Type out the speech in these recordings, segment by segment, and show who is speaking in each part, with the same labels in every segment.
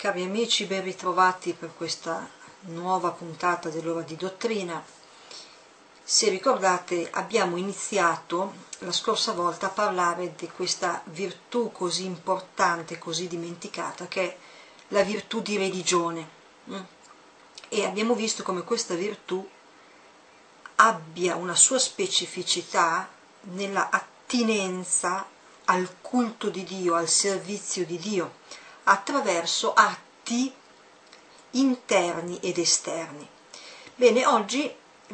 Speaker 1: Cari amici, ben ritrovati per questa nuova puntata dell'Ora di Dottrina. Se ricordate, abbiamo iniziato la scorsa volta a parlare di questa virtù così importante, così dimenticata, che è la virtù di religione. E abbiamo visto come questa virtù abbia una sua specificità nella attinenza al culto di Dio, al servizio di Dio, attraverso atti interni ed esterni. Bene, oggi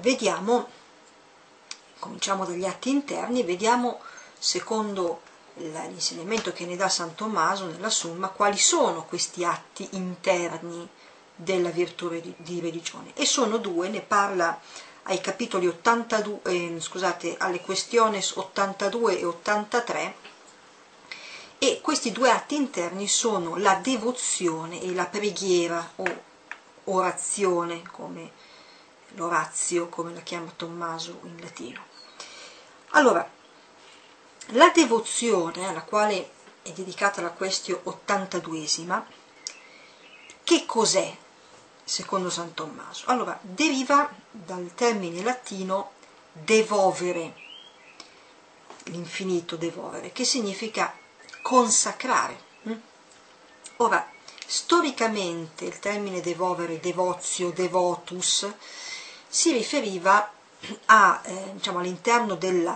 Speaker 1: cominciamo dagli atti interni e vediamo, secondo l'insegnamento che ne dà San Tommaso nella Summa, quali sono questi atti interni della virtù di religione. E sono due, ne parla ai capitoli 82, alle questioni 82 e 83, e questi due atti interni sono la devozione e la preghiera o orazione, come l'orazio, come la chiama Tommaso in latino. Allora, la devozione, alla quale è dedicata la questione 82esima, che cos'è secondo San Tommaso? Allora, deriva dal termine latino devovere, l'infinito devovere, che significa consacrare. Ora, storicamente il termine devovere, devotio, devotus, si riferiva all'interno della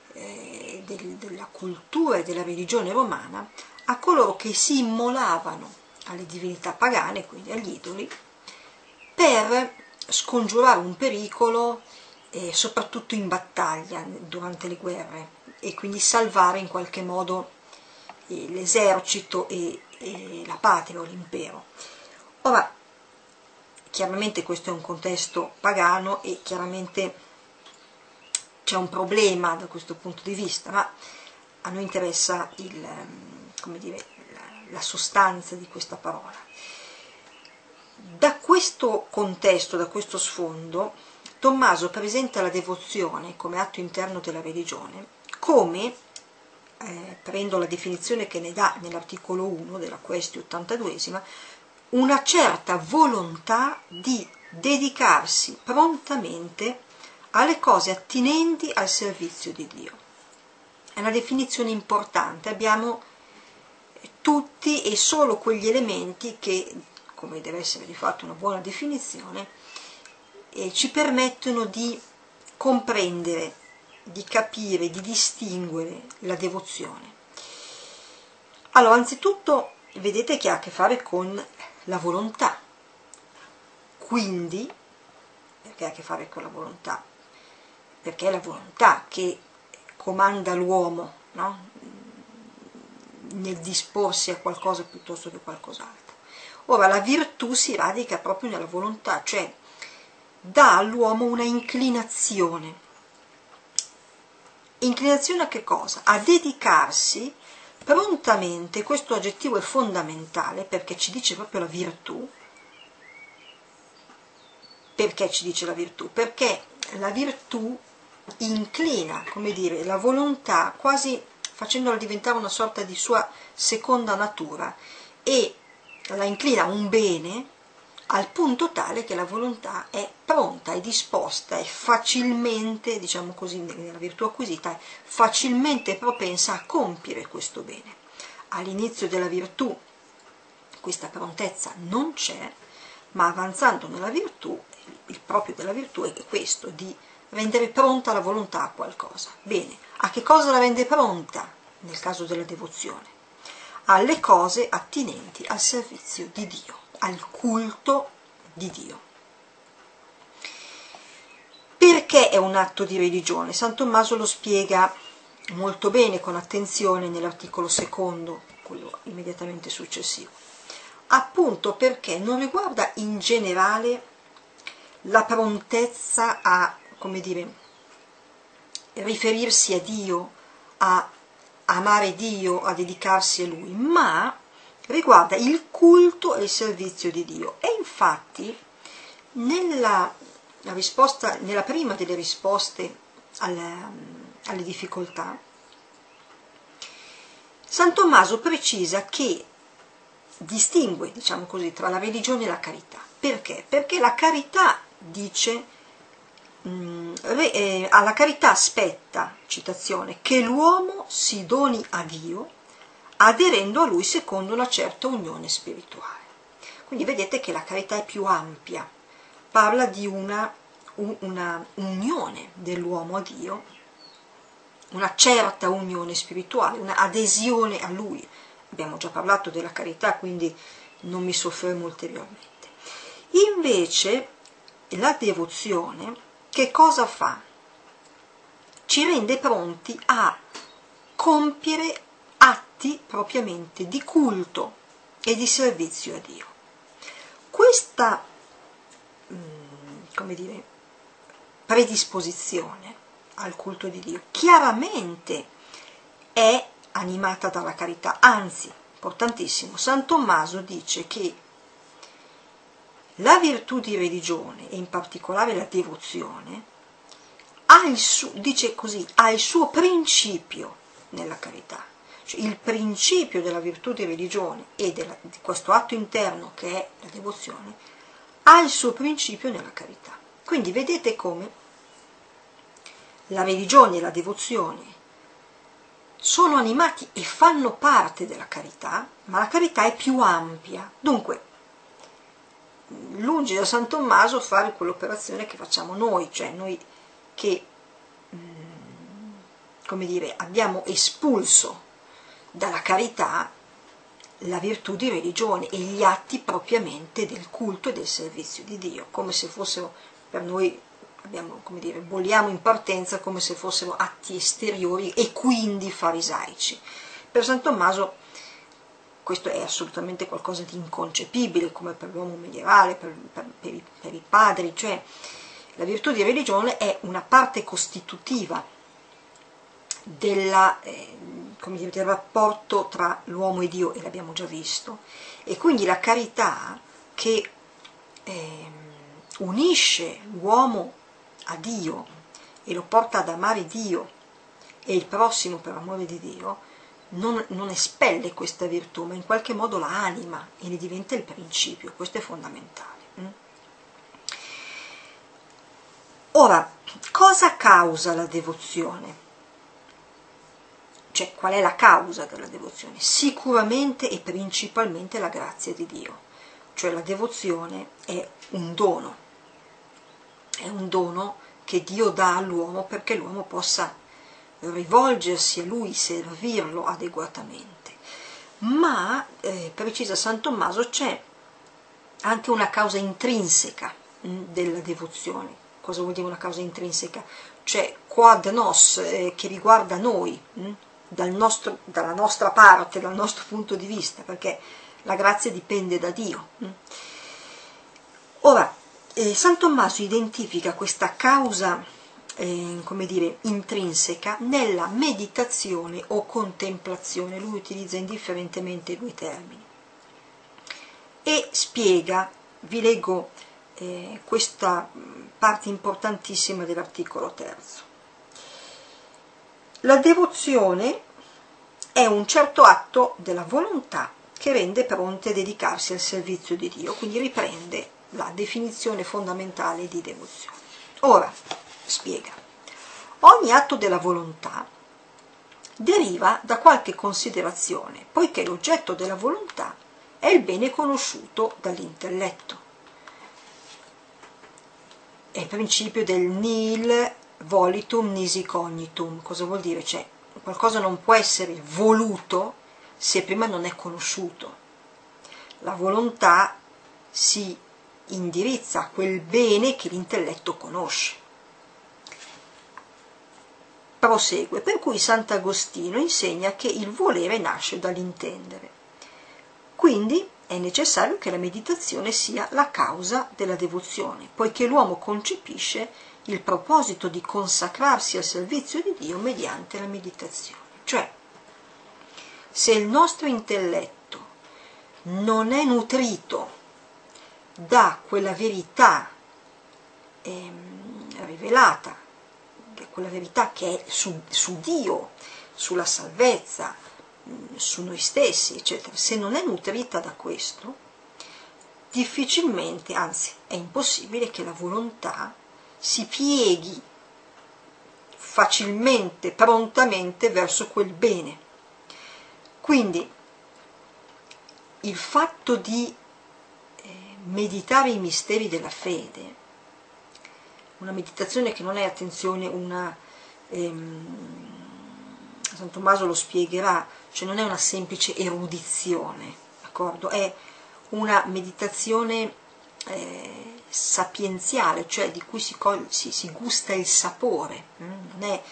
Speaker 1: cultura e della religione romana, a coloro che si immolavano alle divinità pagane, quindi agli idoli, per scongiurare un pericolo, soprattutto in battaglia, durante le guerre, e quindi salvare in qualche modo l'esercito e la patria o l'impero. Ora, chiaramente questo è un contesto pagano e chiaramente c'è un problema da questo punto di vista, ma a noi interessa la sostanza di questa parola. Da questo contesto, da questo sfondo, Tommaso presenta la devozione come atto interno della religione come, prendo la definizione che ne dà nell'articolo 1 della questione 82esima, una certa volontà di dedicarsi prontamente alle cose attinenti al servizio di Dio. È una definizione importante, abbiamo tutti e solo quegli elementi che, come deve essere di fatto una buona definizione, ci permettono di comprendere, di capire, di distinguere la devozione. Allora, anzitutto, vedete che ha a che fare con la volontà. Quindi, perché ha a che fare con la volontà? Perché è la volontà che comanda l'uomo, no? Nel disporsi a qualcosa piuttosto che qualcos'altro. Ora, la virtù si radica proprio nella volontà, cioè dà all'uomo una inclinazione. Inclinazione a che cosa? A dedicarsi prontamente, questo aggettivo è fondamentale perché ci dice proprio la virtù. Perché ci dice la virtù? Perché la virtù inclina, come dire, la volontà, quasi facendola diventare una sorta di sua seconda natura, e la inclina a un bene al punto tale che la volontà è pronta, è disposta, è facilmente, diciamo così, nella virtù acquisita, è facilmente propensa a compiere questo bene. All'inizio della virtù questa prontezza non c'è, ma avanzando nella virtù, il proprio della virtù è questo, di rendere pronta la volontà a qualcosa. Bene, a che cosa la rende pronta nel caso della devozione? Alle cose attinenti al servizio di Dio, al culto di Dio. Perché è un atto di religione? San Tommaso lo spiega molto bene, con attenzione, nell'articolo secondo, quello immediatamente successivo. Appunto perché non riguarda in generale la prontezza a, come dire, riferirsi a Dio, a amare Dio, a dedicarsi a Lui, ma riguarda il culto e il servizio di Dio. E infatti nella prima delle risposte alle difficoltà, San Tommaso precisa che distingue, diciamo così, tra la religione e la carità. Perché? Perché la carità dice, alla carità spetta, citazione, che l'uomo si doni a Dio aderendo a Lui secondo una certa unione spirituale. Quindi vedete che la carità è più ampia, parla di una unione dell'uomo a Dio, una certa unione spirituale, una adesione a Lui. Abbiamo già parlato della carità, quindi non mi soffermo ulteriormente. Invece la devozione che cosa fa? Ci rende pronti a compiere atti propriamente di culto e di servizio a Dio. Questa, come dire, predisposizione al culto di Dio chiaramente è animata dalla carità, anzi, importantissimo, San Tommaso dice che la virtù di religione, e in particolare la devozione, ha il suo principio nella carità. Cioè, il principio della virtù di religione e di questo atto interno che è la devozione ha il suo principio nella carità. Quindi vedete come la religione e la devozione sono animati e fanno parte della carità, ma la carità è più ampia. Dunque, lungi da San Tommaso fare quell'operazione che facciamo noi, cioè noi che, come dire, abbiamo espulso dalla carità la virtù di religione e gli atti propriamente del culto e del servizio di Dio, come se fossero per noi, bolliamo in partenza come se fossero atti esteriori e quindi farisaici. Per San Tommaso questo è assolutamente qualcosa di inconcepibile, come per l'uomo medievale, per i padri, cioè la virtù di religione è una parte costitutiva del rapporto tra l'uomo e Dio, e l'abbiamo già visto, e quindi la carità che unisce l'uomo a Dio e lo porta ad amare Dio e il prossimo per amore di Dio, non espelle questa virtù, ma in qualche modo la anima e ne diventa il principio. Questo è fondamentale. Ora, cosa causa la devozione? Cioè, qual è la causa della devozione? Sicuramente e principalmente la grazia di Dio. Cioè la devozione è un dono che Dio dà all'uomo perché l'uomo possa rivolgersi a Lui, servirlo adeguatamente. Ma, precisa San Tommaso, c'è anche una causa intrinseca della devozione. Cosa vuol dire una causa intrinseca? Cioè quad nos, che riguarda noi, dalla nostra parte, dal nostro punto di vista, perché la grazia dipende da Dio. Ora, San Tommaso identifica questa causa intrinseca nella meditazione o contemplazione. Lui utilizza indifferentemente i due termini e spiega, vi leggo questa parte importantissima dell'articolo 3. La devozione è un certo atto della volontà che rende pronte a dedicarsi al servizio di Dio, quindi riprende la definizione fondamentale di devozione. Ora, spiega, ogni atto della volontà deriva da qualche considerazione, poiché l'oggetto della volontà è il bene conosciuto dall'intelletto. È il principio del nihil volitum nisi cognitum. Cosa vuol dire? Cioè, qualcosa non può essere voluto se prima non è conosciuto. La volontà si indirizza a quel bene che l'intelletto conosce. Prosegue, per cui Sant'Agostino insegna che il volere nasce dall'intendere. Quindi è necessario che la meditazione sia la causa della devozione, poiché l'uomo concepisce il proposito di consacrarsi al servizio di Dio mediante la meditazione. Cioè, se il nostro intelletto non è nutrito da quella verità rivelata, quella verità che è su Dio, sulla salvezza, su noi stessi, eccetera, se non è nutrita da questo, difficilmente, anzi è impossibile che la volontà si pieghi facilmente, prontamente verso quel bene. Quindi il fatto di meditare i misteri della fede, una meditazione che non è, attenzione, San Tommaso lo spiegherà, cioè non è una semplice erudizione, d'accordo? È una meditazione sapienziale, cioè di cui si gusta il sapore, non è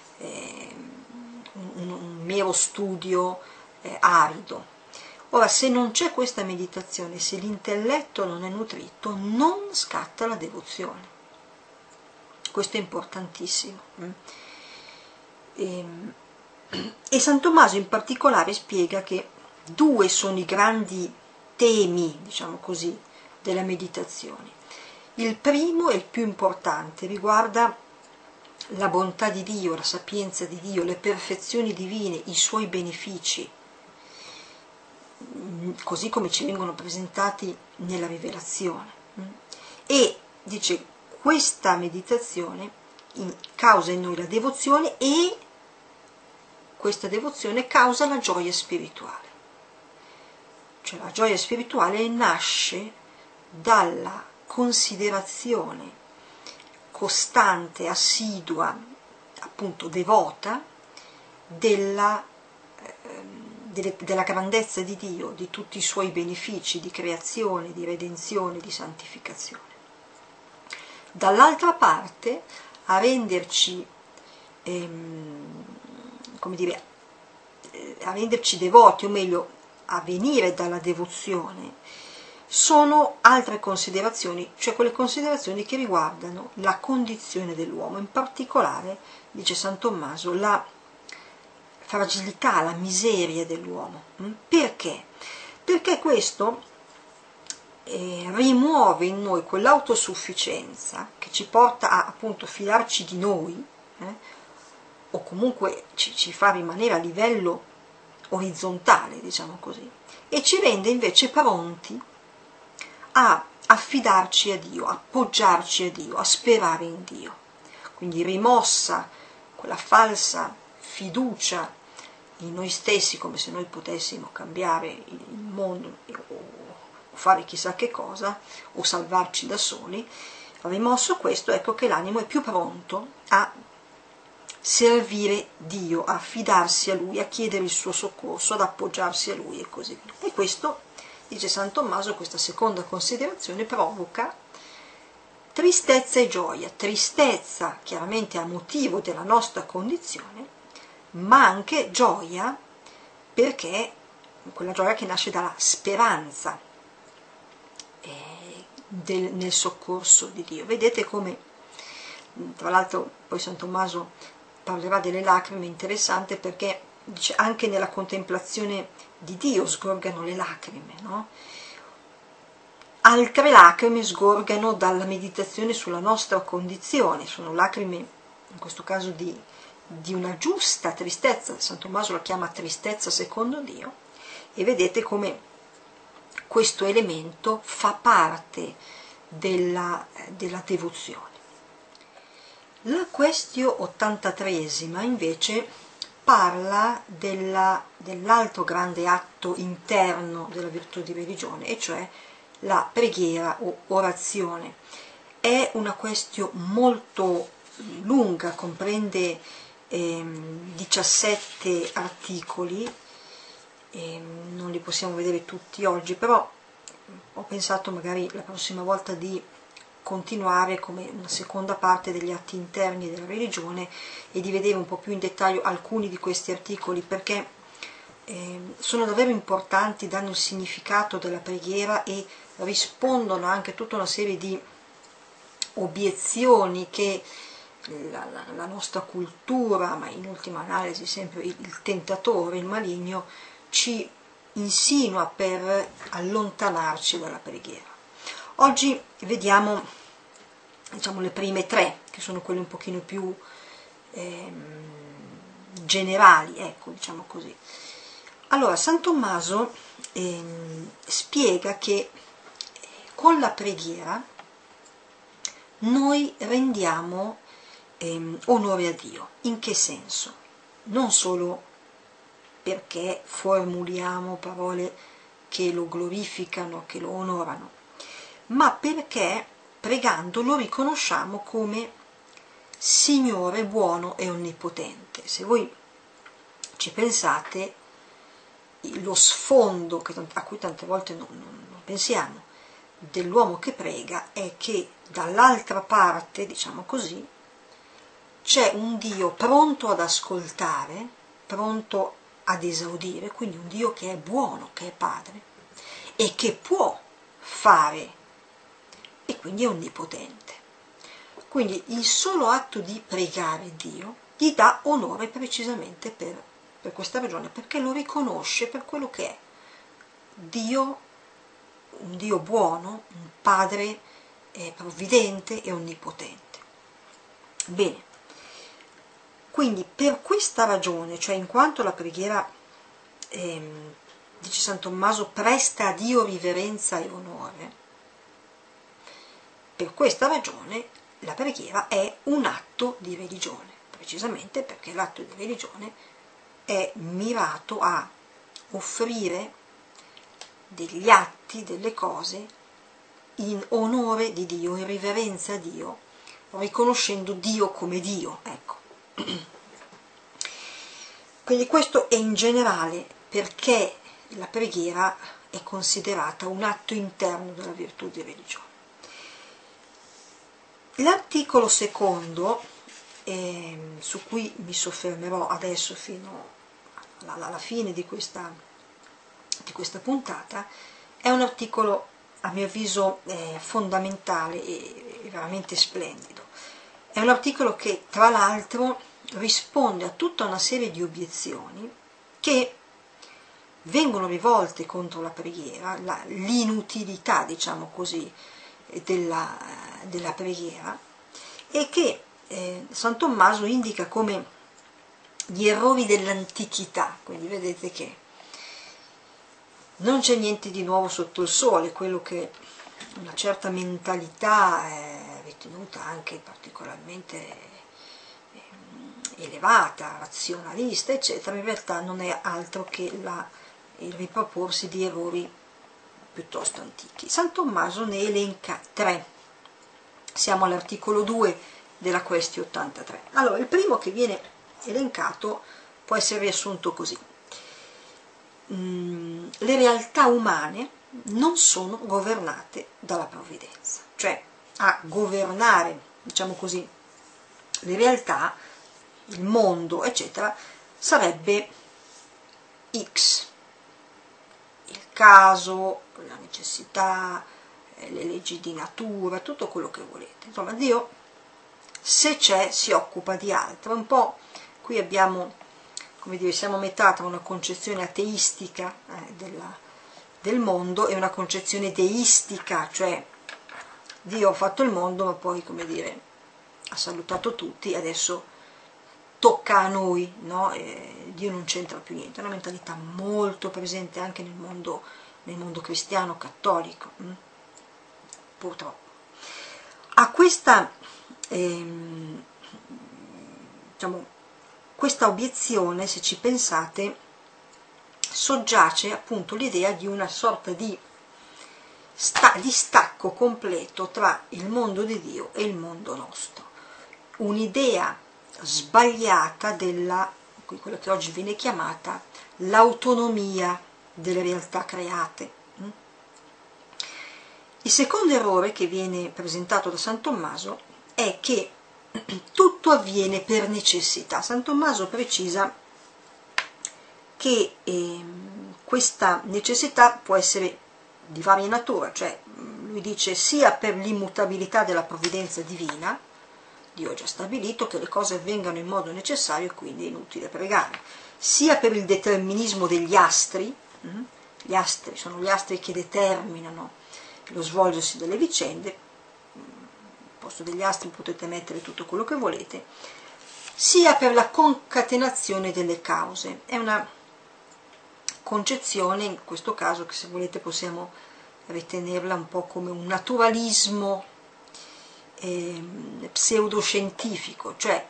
Speaker 1: un mero studio arido. Ora, se non c'è questa meditazione, se l'intelletto non è nutrito, non scatta la devozione. Questo è importantissimo. E San Tommaso in particolare spiega che due sono i grandi temi, diciamo così, della meditazione. Il primo e il più importante riguarda la bontà di Dio, la sapienza di Dio, le perfezioni divine, i suoi benefici, così come ci vengono presentati nella rivelazione. E dice, questa meditazione causa in noi la devozione, e questa devozione causa la gioia spirituale. Cioè la gioia spirituale nasce dalla considerazione costante, assidua, appunto devota, della grandezza di Dio, di tutti i suoi benefici di creazione, di redenzione, di santificazione. Dall'altra parte, a renderci, come dire, a renderci devoti, o meglio, a venire dalla devozione, sono altre considerazioni, cioè quelle considerazioni che riguardano la condizione dell'uomo, in particolare, dice San Tommaso, la fragilità, la miseria dell'uomo. Perché? Perché questo rimuove in noi quell'autosufficienza che ci porta a, appunto, fidarci di noi, o comunque ci fa rimanere a livello orizzontale, diciamo così, e ci rende invece pronti a affidarci a Dio, a appoggiarci a Dio, a sperare in Dio. Quindi rimossa quella falsa fiducia in noi stessi, come se noi potessimo cambiare il mondo o fare chissà che cosa, o salvarci da soli, rimosso questo, ecco che l'animo è più pronto a servire Dio, a affidarsi a Lui, a chiedere il suo soccorso, ad appoggiarsi a Lui e così via. E questo, dice San Tommaso, questa seconda considerazione provoca tristezza e gioia. Tristezza chiaramente a motivo della nostra condizione, ma anche gioia perché quella gioia che nasce dalla speranza nel soccorso di Dio. Vedete come, tra l'altro, poi San Tommaso parlerà delle lacrime, interessante, perché dice anche nella contemplazione di Dio sgorgano le lacrime, no? Altre lacrime sgorgano dalla meditazione sulla nostra condizione, sono lacrime in questo caso di una giusta tristezza, San Tommaso la chiama tristezza secondo Dio, e vedete come questo elemento fa parte della devozione. La Quaestio 83esima invece parla dell'altro grande atto interno della virtù di religione, e cioè la preghiera o orazione. È una Quaestio molto lunga, comprende 17 articoli, non li possiamo vedere tutti oggi, però ho pensato magari la prossima volta di continuare come una seconda parte degli atti interni della religione e di vedere un po' più in dettaglio alcuni di questi articoli, perché sono davvero importanti, danno il significato della preghiera e rispondono anche a tutta una serie di obiezioni che la nostra cultura, ma in ultima analisi sempre il tentatore, il maligno, ci insinua per allontanarci dalla preghiera. Oggi vediamo, diciamo, le prime tre, che sono quelle un pochino più generali, ecco, diciamo così. Allora, San Tommaso spiega che con la preghiera noi rendiamo onore a Dio. In che senso? Non solo perché formuliamo parole che lo glorificano, che lo onorano, ma perché pregando lo riconosciamo come Signore buono e onnipotente. Se voi ci pensate, lo sfondo a cui tante volte non pensiamo dell'uomo che prega è che dall'altra parte, diciamo così, c'è un Dio pronto ad ascoltare, pronto ad esaudire, quindi un Dio che è buono, che è padre e che può fare, e quindi è onnipotente. Quindi il solo atto di pregare Dio gli dà onore precisamente per questa ragione, perché lo riconosce per quello che è Dio, un Dio buono, un padre provvidente e onnipotente. Bene, quindi per questa ragione, cioè in quanto la preghiera, dice San Tommaso, presta a Dio riverenza e onore, per questa ragione la preghiera è un atto di religione, precisamente perché l'atto di religione è mirato a offrire degli atti, delle cose in onore di Dio, in riverenza a Dio, riconoscendo Dio come Dio, ecco. Quindi questo è in generale perché la preghiera è considerata un atto interno della virtù di religione. L'articolo secondo, su cui mi soffermerò adesso fino alla fine di questa puntata, è un articolo a mio avviso fondamentale e veramente splendido. È un articolo che tra l'altro risponde a tutta una serie di obiezioni che vengono rivolte contro la preghiera, l'inutilità, diciamo così, della preghiera, e che San Tommaso indica come gli errori dell'antichità. Quindi vedete che non c'è niente di nuovo sotto il sole, quello che una certa mentalità è ritenuta anche particolarmente elevata, razionalista, eccetera, in realtà non è altro che il riproporsi di errori piuttosto antichi. San Tommaso ne elenca 3. Siamo all'articolo 2 della Quaestio 83. Allora, il primo che viene elencato può essere riassunto così: le realtà umane non sono governate dalla provvidenza, cioè a governare, diciamo così, le realtà, il mondo, eccetera, sarebbe X, il caso, la necessità, le leggi di natura, tutto quello che volete. Insomma, Dio, se c'è, si occupa di altro. Un po' qui abbiamo, come dire, siamo a metà tra una concezione ateistica del mondo e una concezione deistica, cioè Dio ha fatto il mondo, ma poi, come dire, ha salutato tutti, adesso tocca a noi, no? Dio non c'entra più niente. È una mentalità molto presente anche nel mondo cristiano cattolico, purtroppo. A questa diciamo, questa obiezione, se ci pensate, soggiace appunto l'idea di una sorta di stacco completo tra il mondo di Dio e il mondo nostro, un'idea sbagliata della quella che oggi viene chiamata l'autonomia delle realtà create. Il secondo errore che viene presentato da San Tommaso è che tutto avviene per necessità. San Tommaso precisa che questa necessità può essere di varia natura, cioè lui dice sia per l'immutabilità della provvidenza divina, Dio ha già stabilito che le cose avvengano in modo necessario e quindi è inutile pregare, sia per il determinismo degli astri, gli astri sono gli astri che determinano lo svolgersi delle vicende, al posto degli astri potete mettere tutto quello che volete, sia per la concatenazione delle cause. È una concezione, in questo caso, che se volete possiamo ritenerla un po' come un naturalismo pseudoscientifico, cioè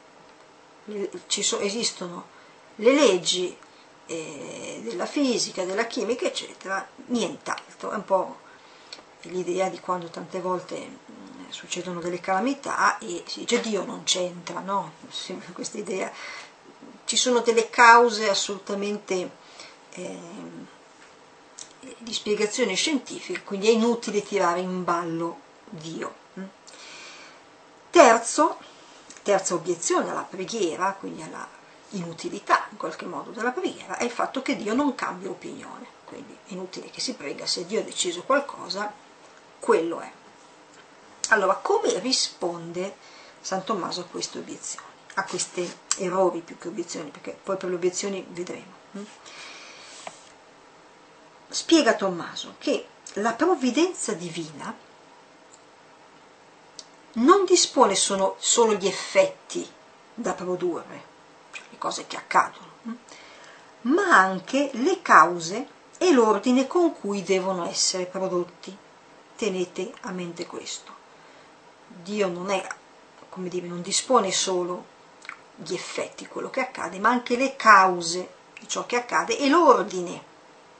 Speaker 1: esistono le leggi della fisica, della chimica, eccetera, nient'altro. È un po' l'idea di quando tante volte succedono delle calamità e si dice Dio non c'entra, no? Sempre questa idea. Ci sono delle cause assolutamente di spiegazione scientifica, quindi è inutile tirare in ballo Dio. Terza obiezione alla preghiera, quindi alla inutilità in qualche modo della preghiera, è il fatto che Dio non cambia opinione, quindi è inutile che si prega, se Dio ha deciso qualcosa, quello è. Allora, come risponde San Tommaso a queste obiezioni, a questi errori più che obiezioni, perché poi per le obiezioni vedremo. Spiega Tommaso che la provvidenza divina non dispone solo gli effetti da produrre, cioè le cose che accadono, ma anche le cause e l'ordine con cui devono essere prodotti. Tenete a mente questo. Dio non è, come dire, non dispone solo gli effetti, quello che accade, ma anche le cause di ciò che accade e l'ordine.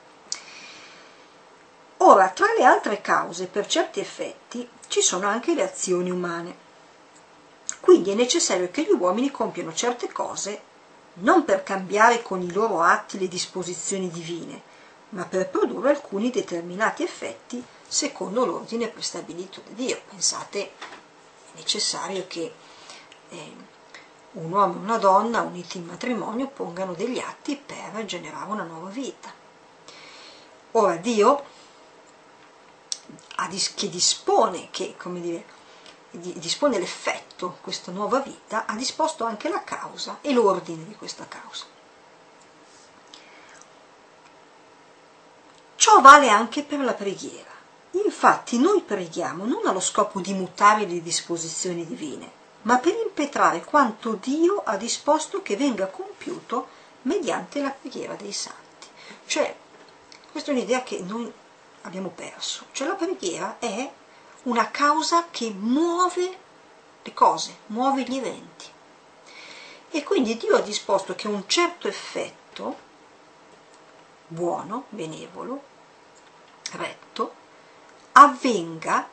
Speaker 1: Ora, tra le altre cause, per certi effetti, ci sono anche le azioni umane. Quindi è necessario che gli uomini compiano certe cose non per cambiare con i loro atti le disposizioni divine, ma per produrre alcuni determinati effetti secondo l'ordine prestabilito da Dio. Pensate, è necessario che un uomo e una donna uniti in matrimonio pongano degli atti per generare una nuova vita. Ora Dio che dispone, dispone l'effetto, questa nuova vita, ha disposto anche la causa e l'ordine di questa causa. Ciò vale anche per la preghiera. Infatti noi preghiamo non allo scopo di mutare le disposizioni divine, ma per impetrare quanto Dio ha disposto che venga compiuto mediante la preghiera dei santi. Cioè, questa è un'idea che noi abbiamo perso. Cioè la preghiera è una causa che muove le cose, muove gli eventi. E quindi Dio ha disposto che un certo effetto buono, benevolo, retto, avvenga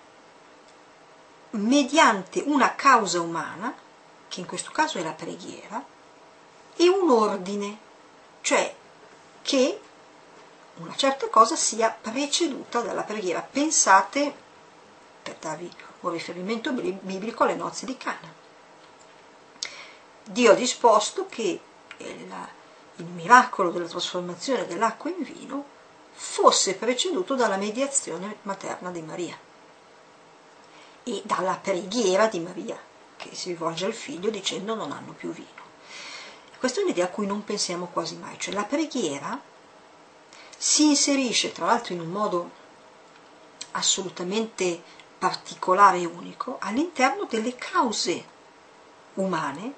Speaker 1: mediante una causa umana, che in questo caso è la preghiera, e un ordine, cioè che una certa cosa sia preceduta dalla preghiera. Pensate, per darvi un riferimento biblico, alle nozze di Cana. Dio ha disposto che il miracolo della trasformazione dell'acqua in vino fosse preceduto dalla mediazione materna di Maria e dalla preghiera di Maria, che si rivolge al figlio dicendo non hanno più vino. Questa è un'idea a cui non pensiamo quasi mai, cioè la preghiera si inserisce tra l'altro in un modo assolutamente particolare e unico all'interno delle cause umane,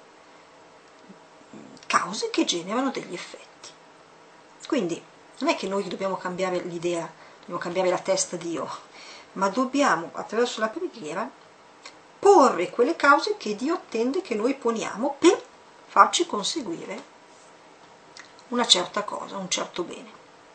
Speaker 1: cause che generano degli effetti. Quindi non è che noi dobbiamo cambiare l'idea, dobbiamo cambiare la testa di Dio, ma dobbiamo attraverso la preghiera porre quelle cause che Dio attende che noi poniamo per farci conseguire una certa cosa, un certo bene.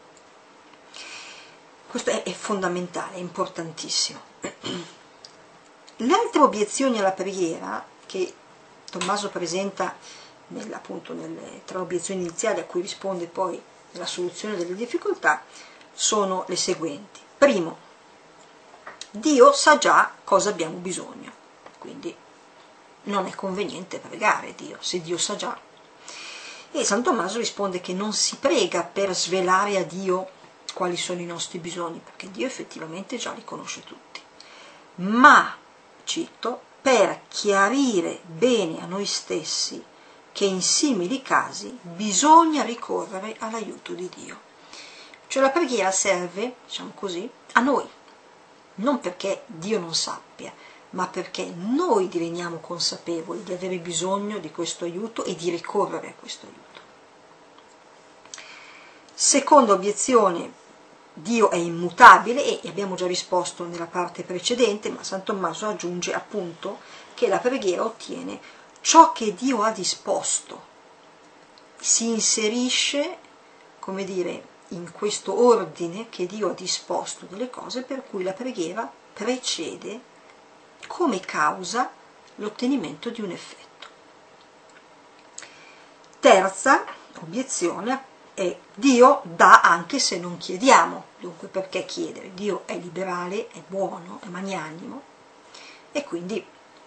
Speaker 1: Questo è fondamentale, è importantissimo. Le altre obiezioni alla preghiera che Tommaso presenta tra le obiezioni iniziali a cui risponde poi nella soluzione delle difficoltà sono le seguenti. Primo, Dio sa già cosa abbiamo bisogno, quindi non è conveniente pregare Dio se Dio sa già. E San Tommaso risponde che non si prega per svelare a Dio quali sono i nostri bisogni, perché Dio effettivamente già li conosce tutti, ma, cito, per chiarire bene a noi stessi che in simili casi bisogna ricorrere all'aiuto di Dio. Cioè la preghiera serve, diciamo così, a noi, non perché Dio non sappia, ma perché noi diveniamo consapevoli di avere bisogno di questo aiuto e di ricorrere a questo aiuto. Seconda obiezione: Dio è immutabile, e abbiamo già risposto nella parte precedente, ma San Tommaso aggiunge appunto che la preghiera ottiene ciò che Dio ha disposto, si inserisce, come dire, in questo ordine che Dio ha disposto delle cose, per cui la preghiera precede come causa l'ottenimento di un effetto. Terza obiezione è: Dio dà anche se non chiediamo. Dunque, perché chiedere? Dio è liberale, è buono, è magnanimo, e quindi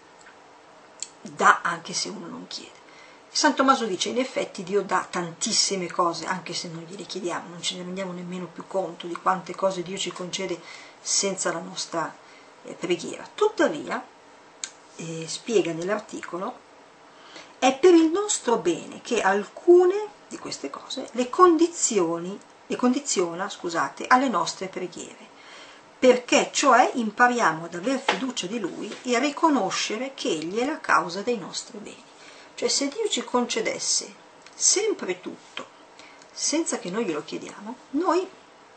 Speaker 1: dà anche se uno non chiede. San Tommaso dice: in effetti Dio dà tantissime cose anche se non gliele chiediamo, non ce ne rendiamo nemmeno più conto di quante cose Dio ci concede senza la nostra preghiera. Tuttavia, spiega nell'articolo, è per il nostro bene che alcune di queste cose le condiziona, alle nostre preghiere, perché cioè impariamo ad aver fiducia di Lui e a riconoscere che Egli è la causa dei nostri beni. Cioè, se Dio ci concedesse sempre tutto senza che noi glielo chiediamo, noi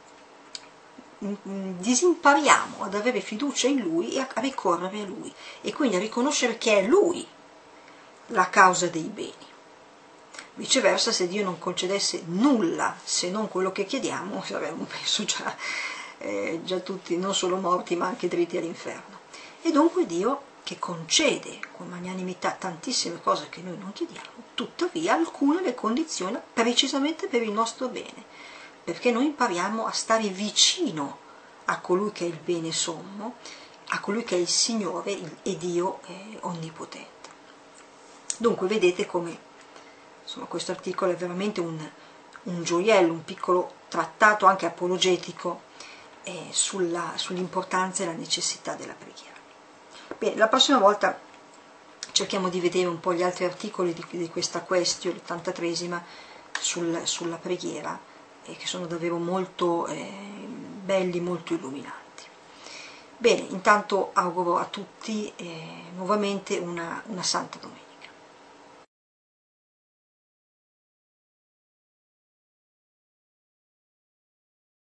Speaker 1: disimpariamo ad avere fiducia in Lui e a ricorrere a Lui, e quindi a riconoscere che è Lui la causa dei beni. Viceversa, se Dio non concedesse nulla se non quello che chiediamo, saremmo, penso, già tutti non solo morti ma anche dritti all'inferno. E dunque Dio, che concede con magnanimità tantissime cose che noi non chiediamo, tuttavia alcune le condiziona precisamente per il nostro bene, perché noi impariamo a stare vicino a colui che è il bene sommo, a colui che è il Signore e Dio onnipotente. Dunque vedete come, insomma, questo articolo è veramente un gioiello, un piccolo trattato anche apologetico sull'importanza e la necessità della preghiera. Bene, la prossima volta cerchiamo di vedere un po' gli altri articoli di questa question, l'83esima, sulla preghiera, che sono davvero molto belli, molto illuminanti. Bene, intanto auguro a tutti nuovamente una santa domenica.